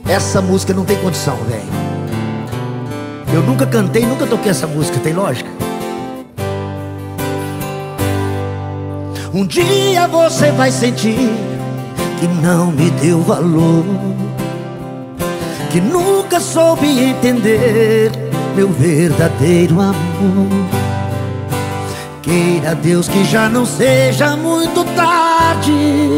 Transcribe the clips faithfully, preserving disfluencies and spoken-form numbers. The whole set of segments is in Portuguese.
Essa música não tem condição, velho. Eu nunca cantei, nunca toquei essa música, tem lógica? Um dia você vai sentir que não me deu valor, que nunca soube entender meu verdadeiro amor. Queira Deus que já não seja muito tarde.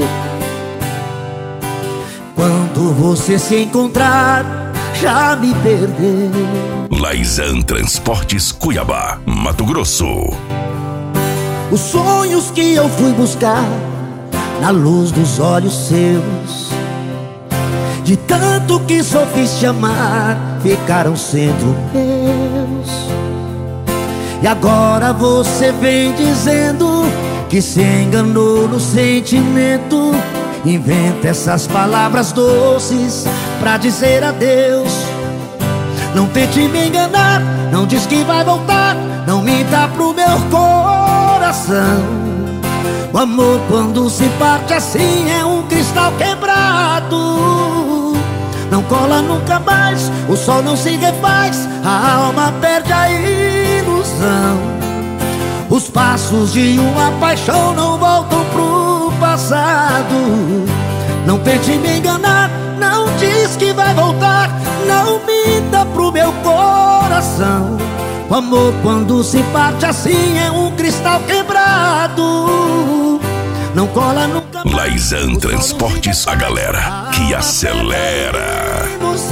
Quando você se encontrar, já me perdeu. Laizan Transportes Cuiabá, Mato Grosso. Os sonhos que eu fui buscar na luz dos olhos seus, de tanto que só fiz te amar, ficaram sendo meus. E agora você vem dizendo que se enganou no sentimento. Inventa essas palavras doces pra dizer adeus. Não tente me enganar, não diz que vai voltar, não minta pro meu coração. O amor quando se parte assim é um cristal quebrado. Não cola nunca mais, o sol não se refaz, a alma perde a ilusão. Os passos de uma paixão não voltam pro passado. Não tente me enganar, não diz que vai voltar, não minta pro meu coração. O amor quando se parte assim é um cristal quebrado. Não cola nunca mais. Laizan Transportes, a galera que acelera.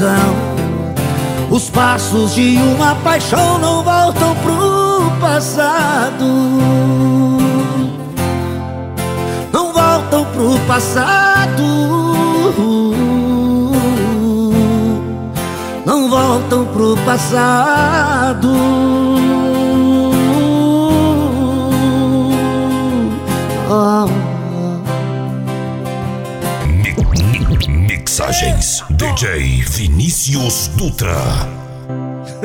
Os passos de uma paixão não voltam pro passado. Não voltam pro passado. Não voltam pro passado. Oh. Mixagens D J Vinícius Dutra.